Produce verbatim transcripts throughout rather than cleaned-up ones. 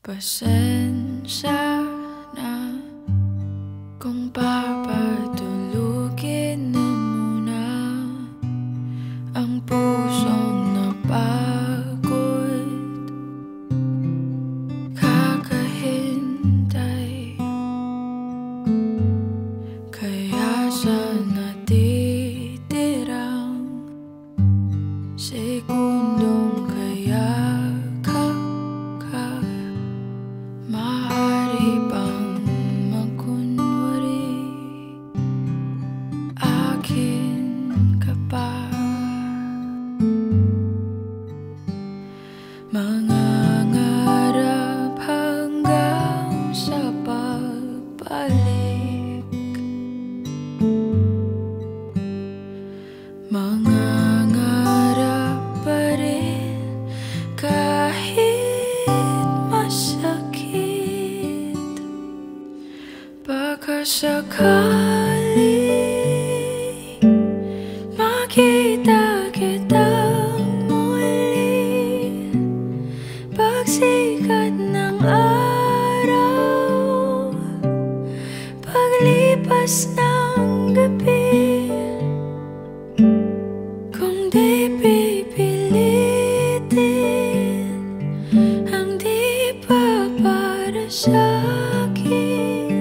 Pasensya na kung papatulugin na muna ang pusong napagod, kakahintay kaya sa natitirang segundong kaya maaari bang magkunwari akin ka pa? Mangangarap hanggang sa pagbalik, mangangarap pa rin kahit masakit. Baka sakali makita kitang muli pagsikat ng araw, paglipas ng gabi. Kung di pipilitin ang di pa para sa'kin,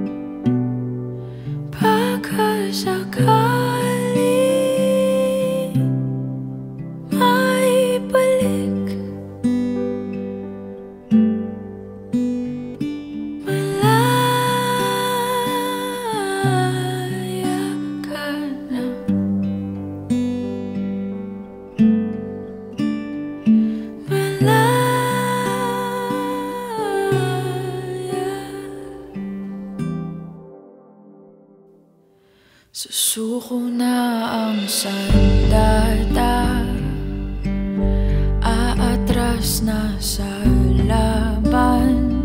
baka sakali maibalik. Malaya ka na, susuko na ang sandata, aatras na sa laban.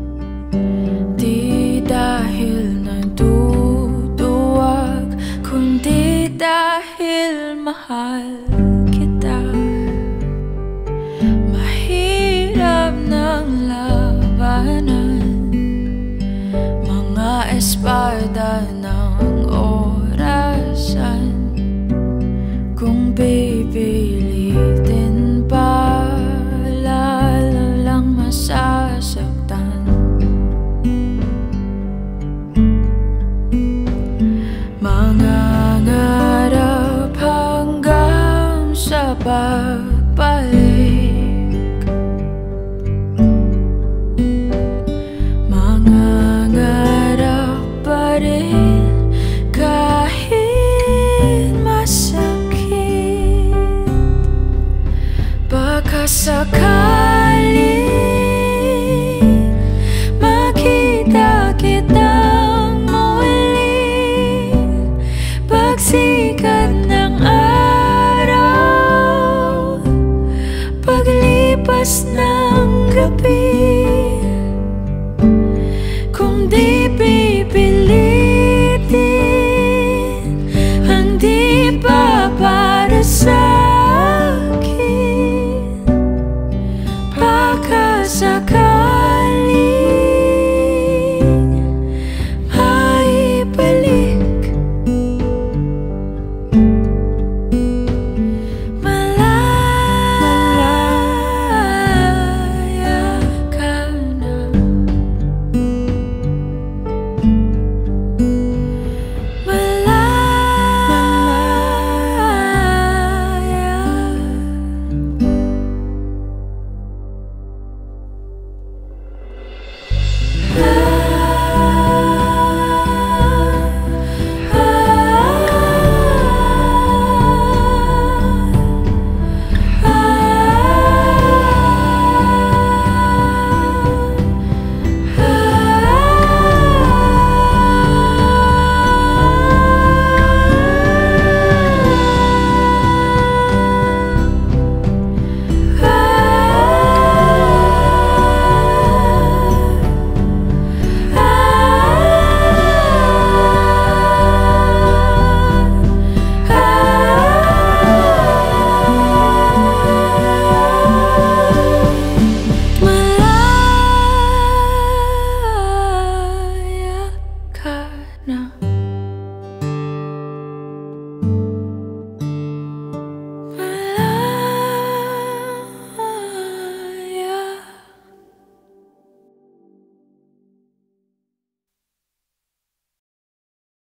Di dahil naduduwag, kundi dahil mahal kita. Mahirap ng labanan, mga espada ng orasan. Kung pipilitin pa, lalo lang masasaktan. Mangangarap hanggang na